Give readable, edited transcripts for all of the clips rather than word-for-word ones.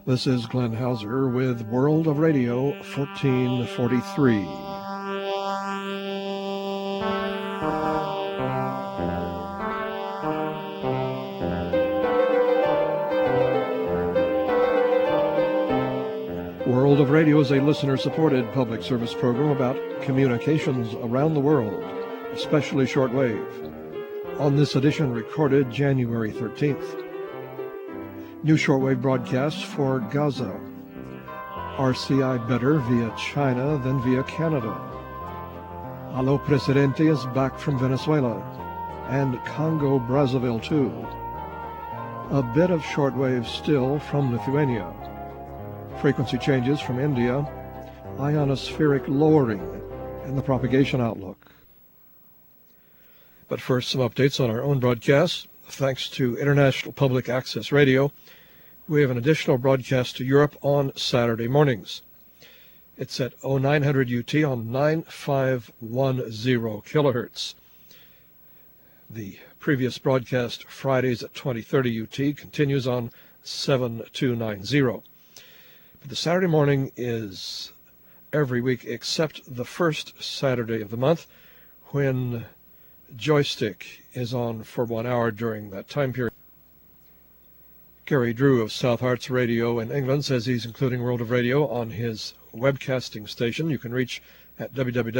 This is Glenn Hauser with World of Radio 1443. World of Radio is a listener-supported public service program about communications around the world, especially shortwave. On this edition, recorded January 13th. New shortwave broadcasts for Gaza. RCI better via China than via Canada. Allo Presidente is back from Venezuela. And Congo Brazzaville too. A bit of shortwave still from Lithuania. Frequency changes from India. Ionospheric lowering and the propagation outlook. But first, some updates on our own broadcasts. Thanks to International Public Access Radio, we have an additional broadcast to Europe on Saturday mornings. It's at 0900 UT on 9510 kilohertz. The previous broadcast, Fridays at 2030 UT, continues on 7290. But the Saturday morning is every week except the first Saturday of the month, when Joystick is on for 1 hour during that time period. Gary Drew of South Arts Radio in England says he's including World of Radio on his webcasting station. You can reach at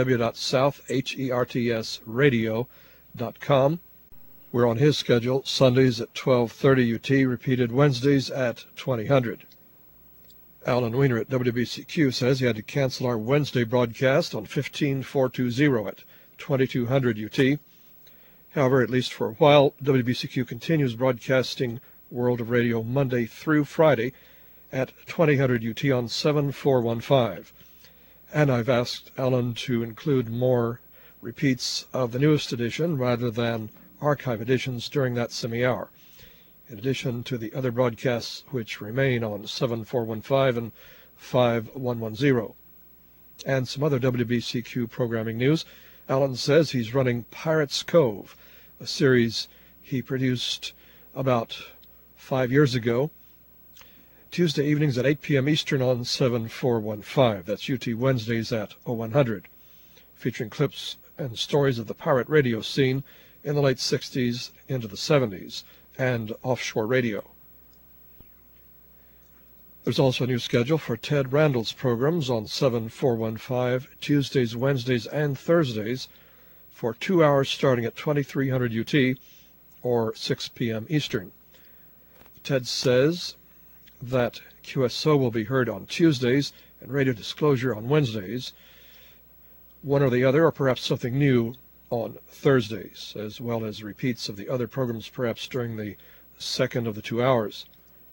www.southhertsradio.com. We're on his schedule Sundays at 1230 UT, repeated Wednesdays at 2000. Alan Weiner at WBCQ says he had to cancel our Wednesday broadcast on 15420 at 2200 UT. However, at least for a while, WBCQ continues broadcasting World of Radio Monday through Friday at 2000 UT on 7415. And I've asked Alan to include more repeats of the newest edition rather than archive editions during that semi-hour, in addition to the other broadcasts which remain on 7415 and 5110. And some other WBCQ programming news. Alan says he's running Pirates Cove, a series he produced about 5 years ago, Tuesday evenings at 8 p.m. Eastern on 7415. That's UT Wednesdays at 0100, featuring clips and stories of the pirate radio scene in the late 60s into the 70s and offshore radio. There's also a new schedule for Ted Randall's programs on 7415, Tuesdays, Wednesdays, and Thursdays for 2 hours starting at 2300 UT or 6 p.m. Eastern. Ted says that QSO will be heard on Tuesdays and Radio Disclosure on Wednesdays, one or the other, or perhaps something new on Thursdays, as well as repeats of the other programs perhaps during the second of the 2 hours.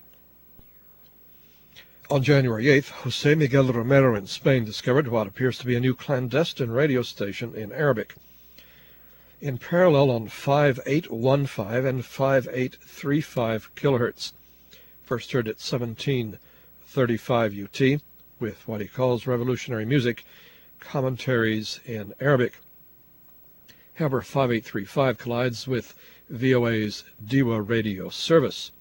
On January 8th, Jose Miguel Romero in Spain discovered what appears to be a new clandestine radio station in Arabic. In parallel on 5815 and 5835 kilohertz, first heard at 1735 UT, with what he calls revolutionary music, commentaries in Arabic. However, 5835 collides with VOA's Diwa radio service.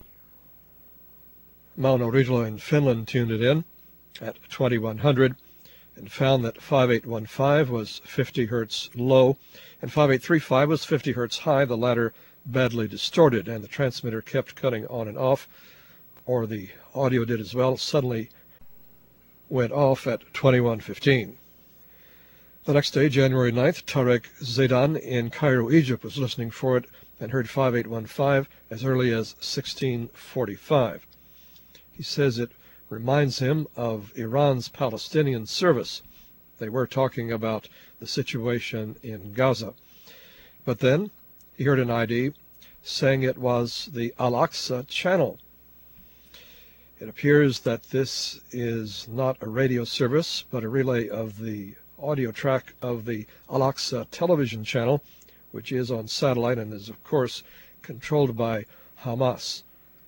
Mauno Ritalo in Finland tuned it in at 2100 and found that 5815 was 50 hertz low and 5835 was 50 hertz high, the latter badly distorted, and the transmitter kept cutting on and off, or the audio did as well. It suddenly went off at 2115. The next day, January 9th, Tarek Zaidan in Cairo, Egypt, was listening for it and heard 5815 as early as 1645. He says it reminds him of Iran's Palestinian service. They were talking about the situation in Gaza. But then he heard an ID saying it was the Al-Aqsa channel. It appears that this is not a radio service, but a relay of the audio track of the Al-Aqsa television channel, which is on satellite and is, of course, controlled by Hamas.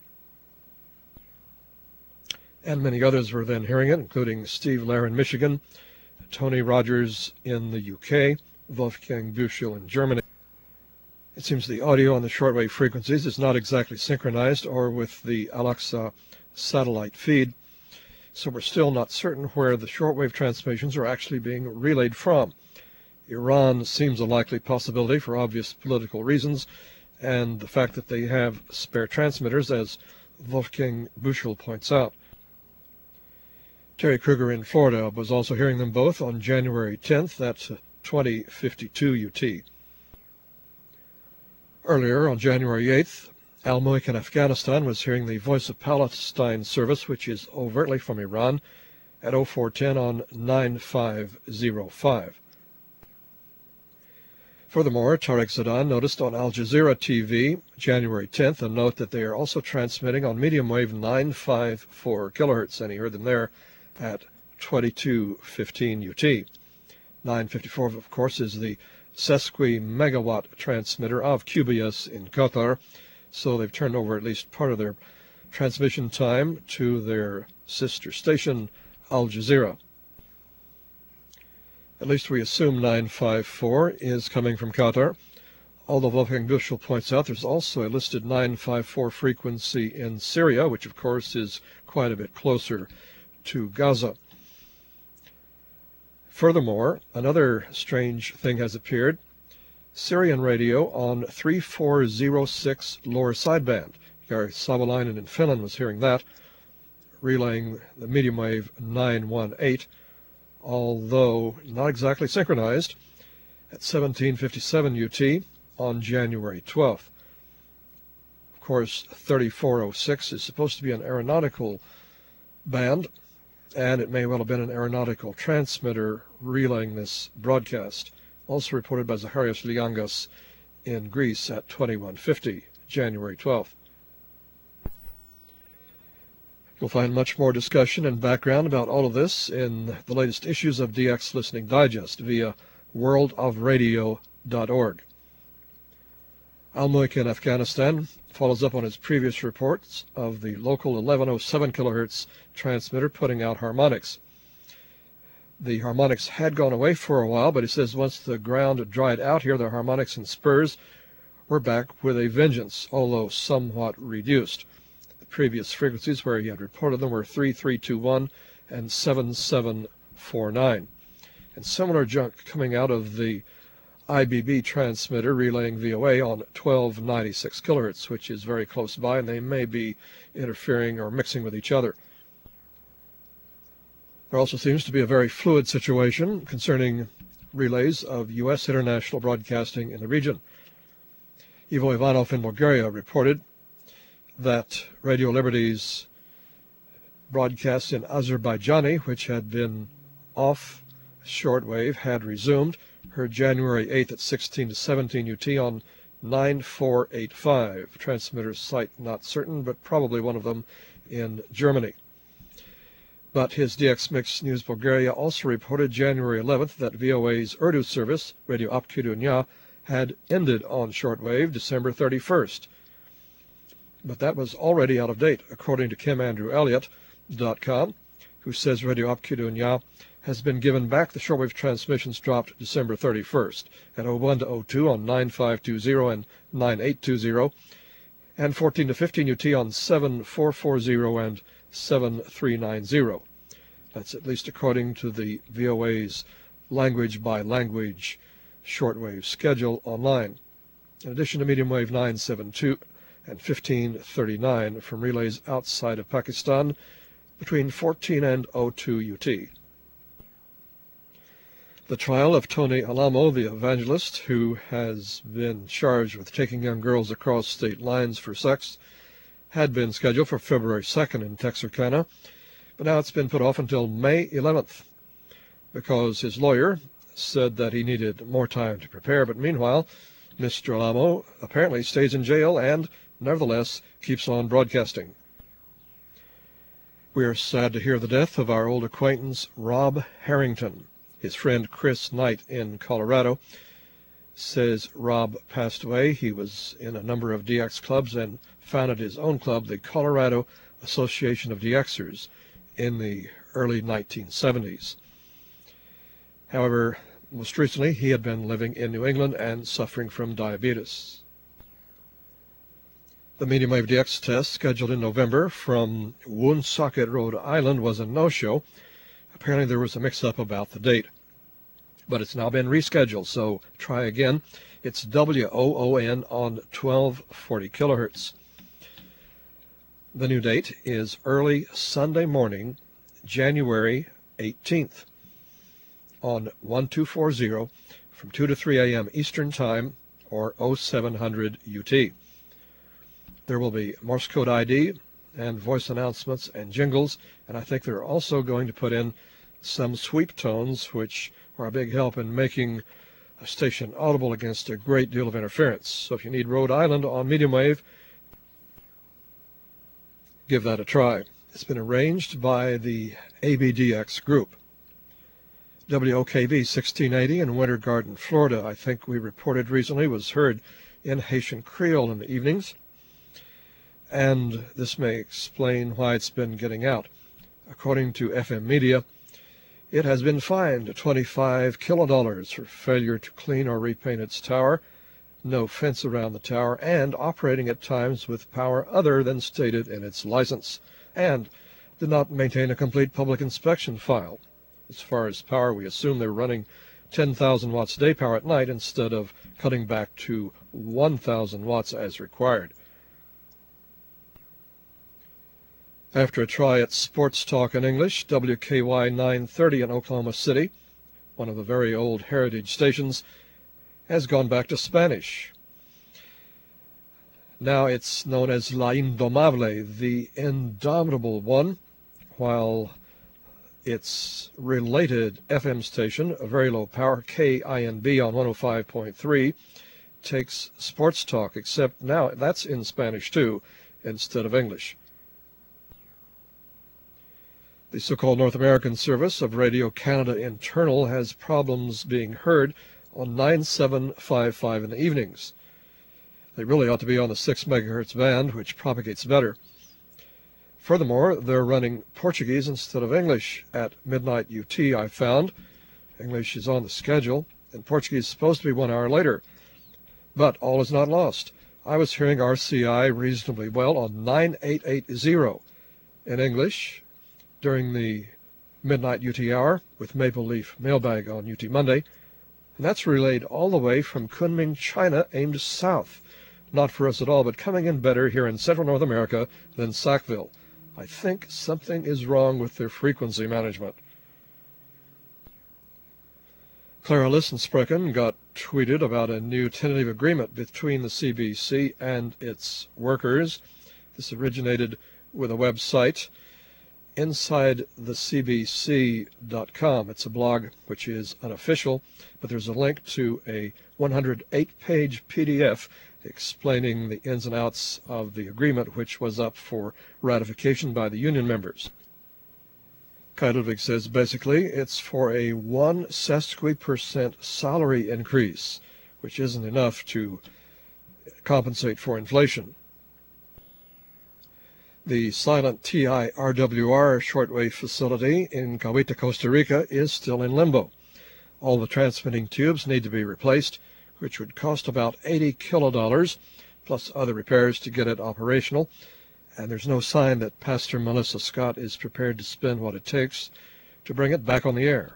And many others were then hearing it, including Steve Lair in Michigan, Tony Rogers in the UK, Wolfgang Büchel in Germany. It seems the audio on the shortwave frequencies is not exactly synchronized or with the Al-Aqsa satellite feed, so we're still not certain where the shortwave transmissions are actually being relayed from. Iran seems a likely possibility for obvious political reasons, and the fact that they have spare transmitters, as Wolfgang Büchel points out. Terry Kruger in Florida was also hearing them both on January 10th, that's 2052 UT. Earlier, on January 8th, Al Moik in Afghanistan was hearing the Voice of Palestine service, which is overtly from Iran, at 0410 on 9505. Furthermore, Tarek Zadan noticed on Al Jazeera TV, January 10th, a note that they are also transmitting on medium wave 954 kilohertz, and he heard them there at 2215 UT. 954, of course, is the sesqui-megawatt transmitter of QBS in Qatar, so they've turned over at least part of their transmission time to their sister station, Al Jazeera. At least we assume 954 is coming from Qatar, although Wolfgang Büchel points out there's also a listed 954 frequency in Syria, which of course is quite a bit closer to Gaza. Furthermore, another strange thing has appeared. Syrian radio on 3406 lower sideband. Gary Savolainen in Finland was hearing that, relaying the medium wave 918, although not exactly synchronized, at 1757 UT on January 12th. Of course, 3406 is supposed to be an aeronautical band, and it may well have been an aeronautical transmitter relaying this broadcast, also reported by Zacharias Liangas in Greece at 2150, January 12th. You'll find much more discussion and background about all of this in the latest issues of DX Listening Digest via worldofradio.org. Al Moik in Afghanistan follows up on his previous reports of the local 1107 kilohertz transmitter putting out harmonics. The harmonics had gone away for a while, but he says once the ground dried out here, the harmonics and spurs were back with a vengeance, although somewhat reduced. Previous frequencies where he had reported them were 3321 and 7749. And similar junk coming out of the IBB transmitter relaying VOA on 1296 kilohertz, which is very close by, and they may be interfering or mixing with each other. There also seems to be a very fluid situation concerning relays of U.S. international broadcasting in the region. Ivo Ivanov in Bulgaria reported that Radio Liberty's broadcast in Azerbaijani, which had been off shortwave, had resumed, heard January 8th at 16 to 17 UT on 9485. Transmitter site not certain, but probably one of them in Germany. But his DX Mix News Bulgaria also reported January 11th that VOA's Urdu service, Radio Apki Dunya, had ended on shortwave December 31st. But that was already out of date, according to KimAndrewElliott.com, who says Radio Apki Dunya has been given back. The shortwave transmissions dropped December 31st at 01 to 02 on 9520 and 9820, and 14 to 15 UT on 7440 and 7390. That's at least according to the VOA's language-by-language shortwave schedule online. In addition to medium wave 972 and 1539 from relays outside of Pakistan between 14 and 02 UT. The trial of Tony Alamo, the evangelist who has been charged with taking young girls across state lines for sex, had been scheduled for February 2nd in Texarkana, but now it's been put off until May 11th because his lawyer said that he needed more time to prepare. But meanwhile, Mr. Alamo apparently stays in jail and nevertheless keeps on broadcasting. We are sad to hear the death of our old acquaintance Rob Harrington. His friend Chris Knight in Colorado says Rob passed away. He was in a number of DX clubs and founded his own club, the Colorado Association of DXers, in the early 1970s. However, most recently he had been living in New England and suffering from diabetes. The medium wave DX test scheduled in November from Woonsocket, Rhode Island was a no-show. Apparently there was a mix-up about the date, but it's now been rescheduled, so try again. It's WOON on 1240 kilohertz. The new date is early Sunday morning, January 18th on 1240 from 2 to 3 a.m. Eastern Time or 0700 UT. There will be Morse code ID and voice announcements and jingles, and I think they're also going to put in some sweep tones, which are a big help in making a station audible against a great deal of interference. So if you need Rhode Island on medium wave, give that a try. It's been arranged by the ABDX group. WOKV 1680 in Winter Garden, Florida, I think we reported recently, was heard in Haitian Creole in the evenings, and this may explain why it's been getting out. According to FM Media, it has been fined $25 kilodollars for failure to clean or repaint its tower, no fence around the tower, and operating at times with power other than stated in its license, and did not maintain a complete public inspection file. As far as power, we assume they're running 10,000 watts day power at night instead of cutting back to 1,000 watts as required. After a try at sports talk in English, WKY 930 in Oklahoma City, one of the very old heritage stations, has gone back to Spanish. Now it's known as La Indomable, the indomitable one, while its related FM station, a very low power, KINB on 105.3, takes sports talk, except now that's in Spanish too, instead of English. The so-called North American service of Radio Canada Internal has problems being heard on 9755 in the evenings. They really ought to be on the 6 megahertz band, which propagates better. Furthermore, they're running Portuguese instead of English at midnight UT, I found. English is on the schedule, and Portuguese is supposed to be 1 hour later. But all is not lost. I was hearing RCI reasonably well on 9880 in English during the midnight UT hour with Maple Leaf Mailbag on UT Monday, and that's relayed all the way from Kunming, China, aimed south. Not for us at all, but coming in better here in central North America than Sackville. I think something is wrong with their frequency management. Clara Lissensprechen got tweeted about a new tentative agreement between the CBC and its workers. This originated with a website, InsideTheCBC.com. It's a blog which is unofficial, but there's a link to a 108-page PDF explaining the ins and outs of the agreement, which was up for ratification by the union members. Kai Ludwig says basically it's for a 1 sesquipercent salary increase, which isn't enough to compensate for inflation. The silent TIRWR shortwave facility in Cahuita, Costa Rica is still in limbo. All the transmitting tubes need to be replaced, which would cost about $80 kilodollars, plus other repairs to get it operational. And there's no sign that Pastor Melissa Scott is prepared to spend what it takes to bring it back on the air.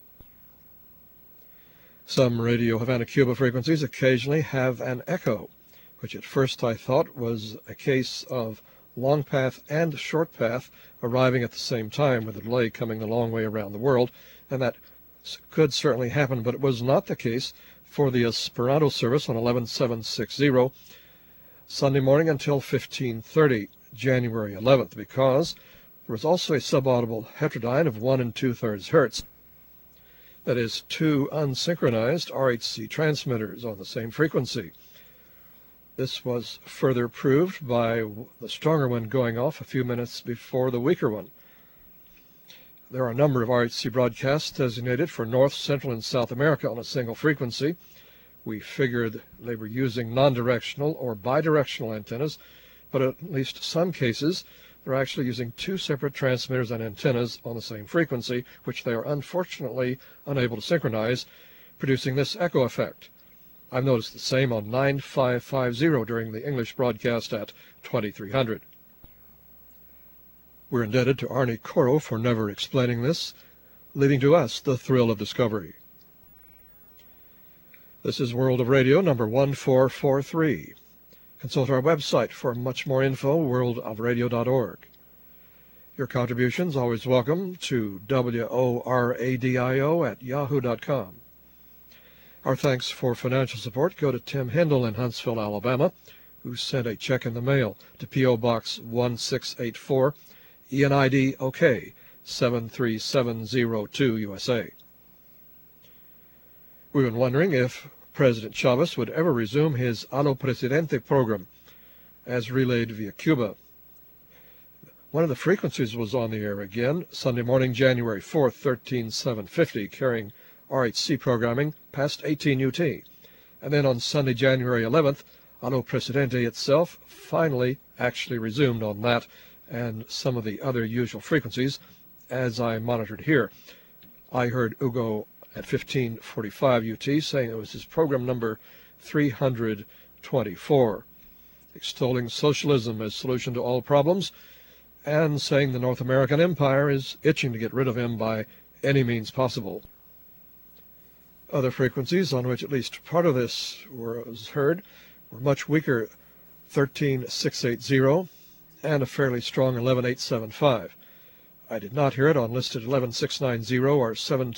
Some Radio Havana Cuba frequencies occasionally have an echo, which at first I thought was a case of long path and short path arriving at the same time with a delay coming a long way around the world, and that could certainly happen, but it was not the case for the Esperanto service on 11760 Sunday morning until 1530, January 11th, because there was also a subaudible heterodyne of 1 2/3 hertz. That is, 2 unsynchronized RHC transmitters on the same frequency. This was further proved by the stronger one going off a few minutes before the weaker one. There are a number of RHC broadcasts designated for North, Central, and South America on a single frequency. We figured they were using non-directional or bidirectional antennas, but in at least some cases, they're actually using 2 separate transmitters and antennas on the same frequency, which they are unfortunately unable to synchronize, producing this echo effect. I've noticed the same on 9550 during the English broadcast at 2300. We're indebted to Arnie Coro for never explaining this, leaving to us the thrill of discovery. This is World of Radio number 1443. Consult our website for much more info, worldofradio.org. Your contributions always welcome to WORADIO@yahoo.com. Our thanks for financial support go to Tim Hindle in Huntsville, Alabama, who sent a check in the mail to P.O. Box 1684, ENID OK 73702 USA. We've been wondering if President Chavez would ever resume his A lo Presidente program as relayed via Cuba. One of the frequencies was on the air again Sunday morning, January 4th, 13750, carrying RHC programming past 18 UT. And then on Sunday, January 11th, A lo Presidente itself finally actually resumed on that and some of the other usual frequencies as I monitored here. I heard Ugo at 1545 UT saying it was his program number 324, extolling socialism as solution to all problems and saying the North American empire is itching to get rid of him by any means possible. Other frequencies on which at least part of this was heard were much weaker 13680 and a fairly strong 11875. I did not hear it on listed 11690 or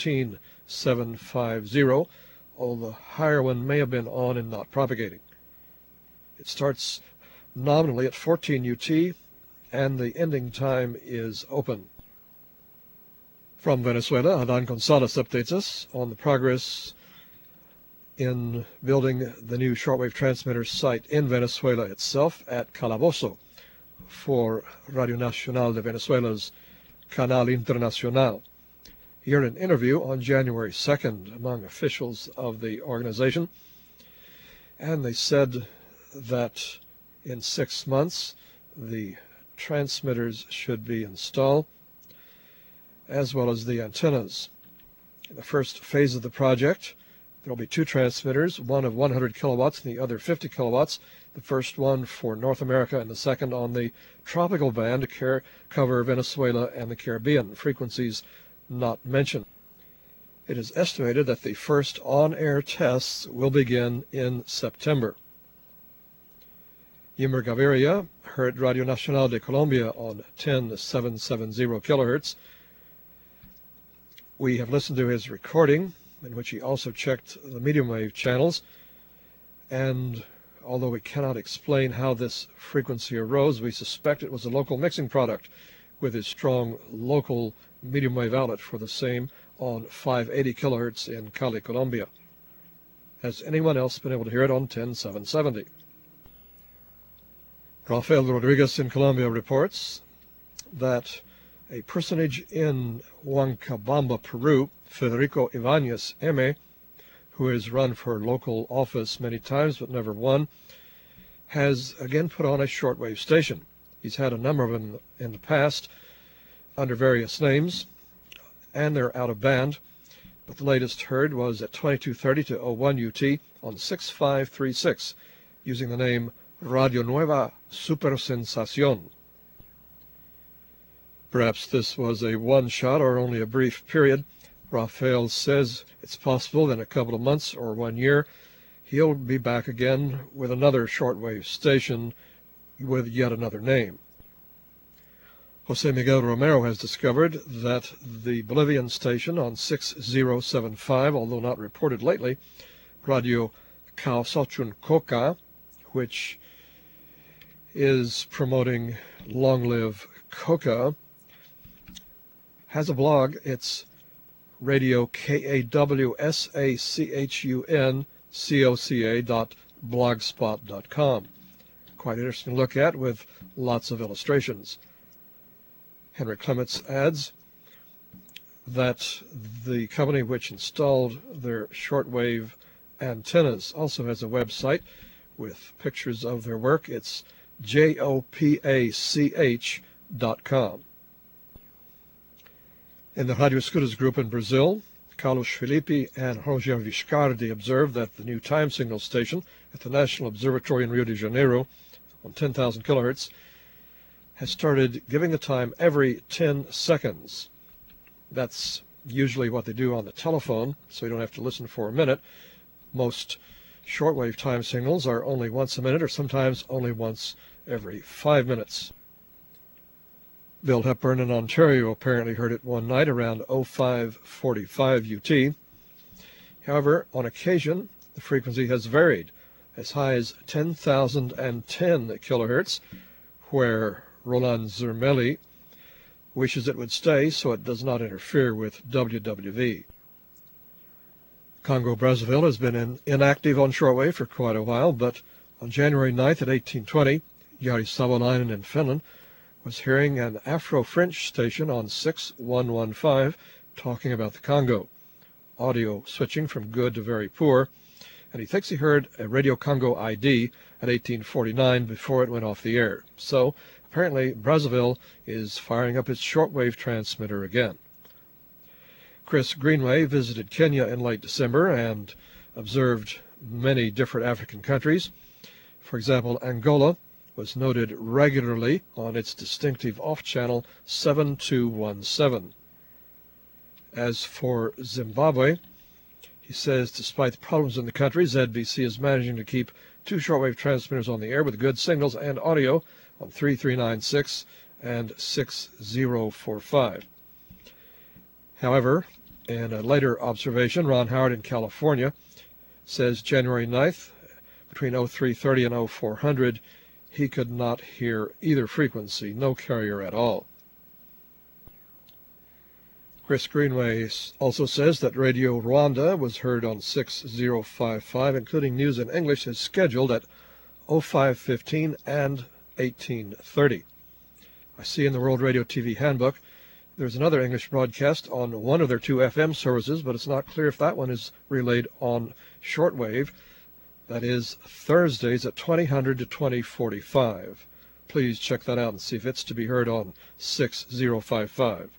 17750, although the higher one may have been on and not propagating. It starts nominally at 14 UT and the ending time is open. From Venezuela, Adan Gonzalez updates us on the progress in building the new shortwave transmitter site in Venezuela itself at Calabozo for Radio Nacional de Venezuela's Canal Internacional. He heard an interview on January 2nd among officials of the organization, and they said that in 6 months the transmitters should be installed, as well as the antennas. In the first phase of the project, there will be 2 transmitters, one of 100 kilowatts and the other 50 kilowatts, the first one for North America and the second on the tropical band to cover Venezuela and the Caribbean, frequencies not mentioned. It is estimated that the first on-air tests will begin in September. Ymer Gaviria heard Radio Nacional de Colombia on 10770 kilohertz. We have listened to his recording, in which he also checked the medium wave channels, and although we cannot explain how this frequency arose, we suspect it was a local mixing product with his strong local medium wave outlet for the same on 580 kilohertz in Cali, Colombia. Has anyone else been able to hear it on 10770? Rafael Rodriguez in Colombia reports that a personage in Huancabamba, Peru, Federico Ibanez M., who has run for local office many times but never won, has again put on a shortwave station. He's had a number of them in the past under various names, and they're out of band, but the latest heard was at 2230 to 01 UT on 6536, using the name Radio Nueva Super Sensación. Perhaps this was a one-shot or only a brief period. Rafael says it's possible that in a couple of months or 1 year, he'll be back again with another shortwave station with yet another name. Jose Miguel Romero has discovered that the Bolivian station on 6075, although not reported lately, Radio Causachun Coca, which is promoting Long Live Coca, has a blog. It's Radio KAWSACHUNCOCA.blogspot.com. Quite interesting to look at with lots of illustrations. Henry Clements adds that the company which installed their shortwave antennas also has a website with pictures of their work. It's JOPACH.com. In the Radio Escutas group in Brazil, Carlos Filippi and Roger Viscardi observed that the new time signal station at the National Observatory in Rio de Janeiro on 10,000 kilohertz has started giving the time every 10 seconds. That's usually what they do on the telephone, so you don't have to listen for a minute. Most shortwave time signals are only once a minute or sometimes only once every 5 minutes. Bill Hepburn in Ontario apparently heard it one night around 05:45 UT. However, on occasion, the frequency has varied as high as 10,010 kilohertz, where Roland Zermeli wishes it would stay so it does not interfere with WWV. Congo-Brazzaville has been inactive on shortwave for quite a while, but on January 9th at 1820, Jari Savolainen in Finland was hearing an Afro-French station on 6115 talking about the Congo, audio switching from good to very poor, and he thinks he heard a Radio Congo ID at 1849 before it went off the air. So apparently Brazzaville is firing up its shortwave transmitter again. Chris Greenway visited Kenya in late December and observed many different African countries. For example, Angola was noted regularly on its distinctive off-channel 7217. As for Zimbabwe, he says despite the problems in the country, ZBC is managing to keep two shortwave transmitters on the air with good signals and audio on 3396 and 6045. However, in a later observation, Ron Howard in California says January 9th, between 0330 and 0400, he could not hear either frequency, no carrier at all. Chris Greenway also says that Radio Rwanda was heard on 6055, including news in English, is scheduled at 0515 and 1830. I see in the World Radio TV Handbook there's another English broadcast on one of their two FM services, but it's not clear if that one is relayed on shortwave. That is Thursdays at 2000 to 2045. Please check that out and see if it's to be heard on 6055.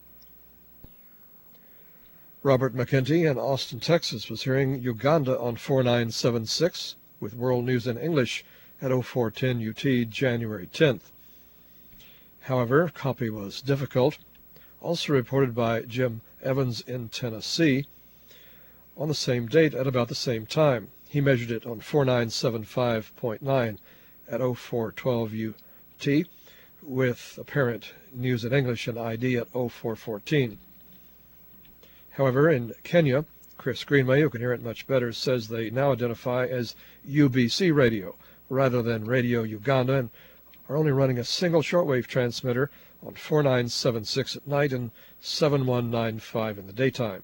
Robert McKenty in Austin, Texas was hearing Uganda on 4976 with World News in English at 0410 UT January 10th. However, copy was difficult. Also reported by Jim Evans in Tennessee on the same date at about the same time. He measured it on 4975.9 at 0412 UT with apparent news in English and ID at 0414. However, in Kenya, Chris Greenway, who can hear it much better, says they now identify as UBC radio rather than Radio Uganda and are only running a single shortwave transmitter on 4976 at night and 7195 in the daytime.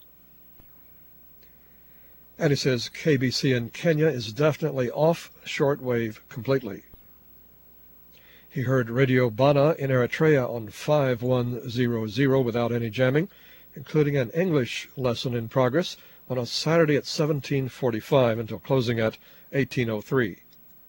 And he says KBC in Kenya is definitely off shortwave completely. He heard Radio Bana in Eritrea on 5100 without any jamming, including an English lesson in progress on a Saturday at 1745 until closing at 1803.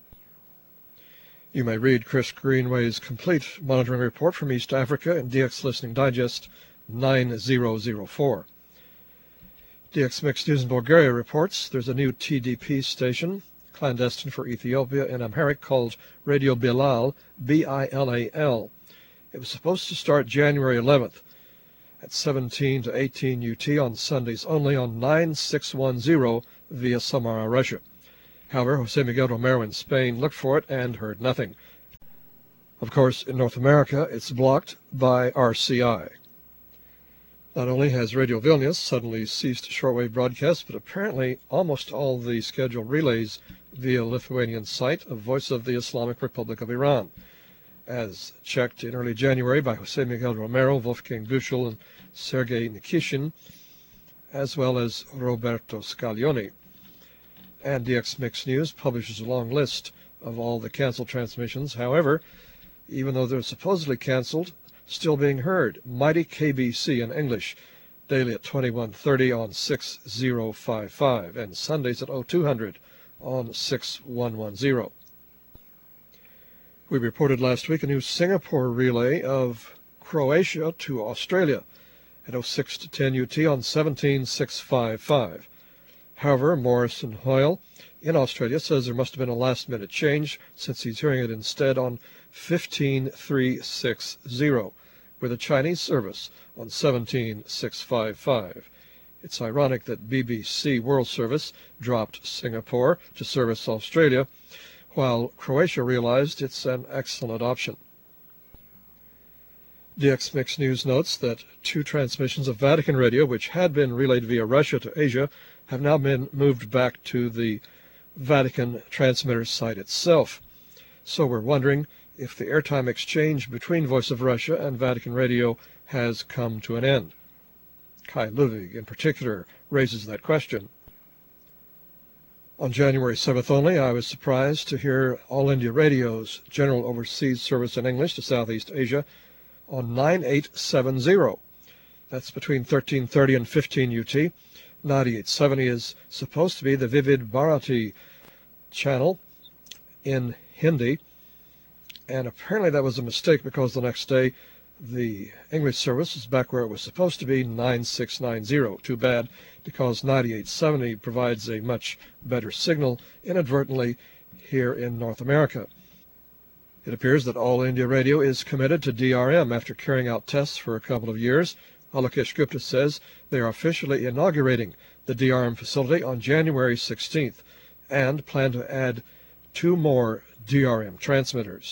You may read Chris Greenway's complete monitoring report from East Africa in DX Listening Digest 9004. DX Mixed News in Bulgaria reports there's a new TDP station, clandestine for Ethiopia, in Amharic called Radio Bilal, B-I-L-A-L. It was supposed to start January 11th at 17 to 18 UT on Sundays only on 9610 via Samara, Russia. However, Jose Miguel Romero in Spain looked for it and heard nothing. Of course, in North America, it's blocked by RCI. Not only has Radio Vilnius suddenly ceased shortwave broadcasts, but apparently almost all the scheduled relays via Lithuanian site of Voice of the Islamic Republic of Iran, as checked in early January by Jose Miguel Romero, Wolfgang Büchel, and Sergei Nikishin, as well as Roberto Scaglioni. And DX Mix News publishes a long list of all the canceled transmissions. However, even though they're supposedly canceled, still being heard. Mighty KBC in English, daily at 2130 on 6055, and Sundays at 0200 on 6110. We reported last week a new Singapore relay of Croatia to Australia at 06 to 10 UT on 17655. However, Morrison Hoyle in Australia says there must have been a last-minute change since he's hearing it instead on 15360 with a Chinese service on 17655. It's ironic that BBC World Service dropped Singapore to service Australia, while Croatia realized it's an excellent option. DX Mix News notes that 2 transmissions of Vatican Radio, which had been relayed via Russia to Asia, have now been moved back to the Vatican transmitter site itself. So we're wondering if the airtime exchange between Voice of Russia and Vatican Radio has come to an end. Kai Ludwig, in particular, raises that question. On January 7th only, I was surprised to hear All India Radio's general overseas service in English to Southeast Asia on 9870. That's between 1330 and 15 UT. 9870 is supposed to be the Vivid Bharati channel in Hindi, and apparently that was a mistake because the next day the English service is back where it was supposed to be, 9690. Too bad, because 9870 provides a much better signal inadvertently here in North America. It appears that All India Radio is committed to DRM after carrying out tests for a couple of years. Alakesh Gupta says they are officially inaugurating the DRM facility on January 16th and plan to add 2 more DRM transmitters.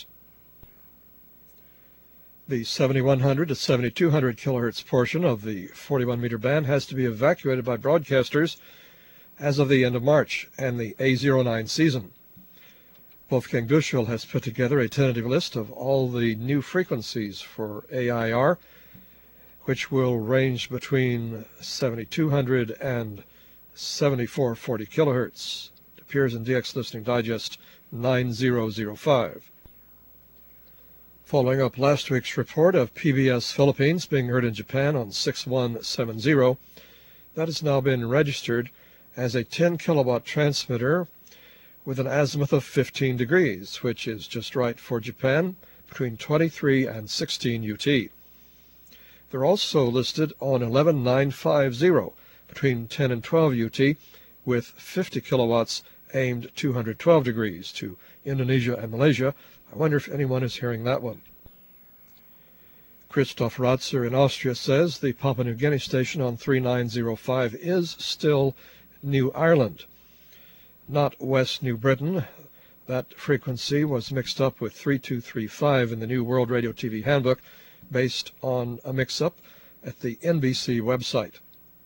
The 7100 to 7200 kilohertz portion of the 41-meter band has to be evacuated by broadcasters as of the end of March and the A09 season. Wolfgang Duschel has put together a tentative list of all the new frequencies for AIR, which will range between 7200 and 7440 kilohertz. It appears in DX Listening Digest 9005. Following up last week's report of PBS Philippines being heard in Japan on 6170, that has now been registered as a 10 kilowatt transmitter with an azimuth of 15 degrees, which is just right for Japan, between 23 and 16 UT. They're also listed on 11950, between 10 and 12 UT, with 50 kilowatts aimed 212 degrees to Indonesia and Malaysia. I wonder if anyone is hearing that one. Christoph Ratzer in Austria says the Papua New Guinea station on 3905 is still New Ireland, not West New Britain. That frequency was mixed up with 3235 in the new World Radio TV Handbook, based on a mix-up at the NBC website.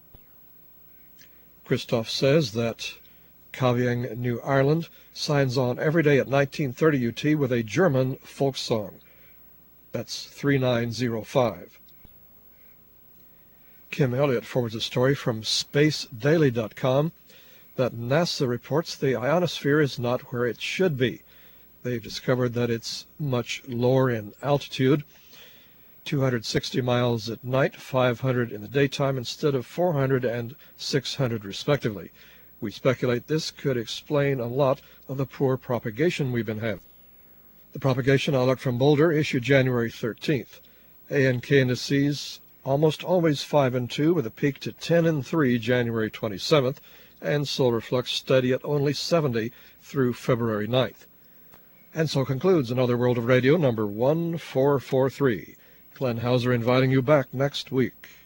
Christoph says that Kavieng, New Ireland, signs on every day at 1930 UT with a German folk song. That's 3905. Kim Elliott forwards a story from SpaceDaily.com that NASA reports the ionosphere is not where it should be. They've discovered that it's much lower in altitude, 260 miles at night, 500 in the daytime, instead of 400 and 600 respectively. We speculate this could explain a lot of the poor propagation we've been having. The propagation outlook from Boulder issued January 13th. ANK indices almost always 5 and 2, with a peak to 10 and 3 January 27th, and solar flux steady at only 70 through February 9th. And so concludes another World of Radio number 1443. Glenn Hauser inviting you back next week.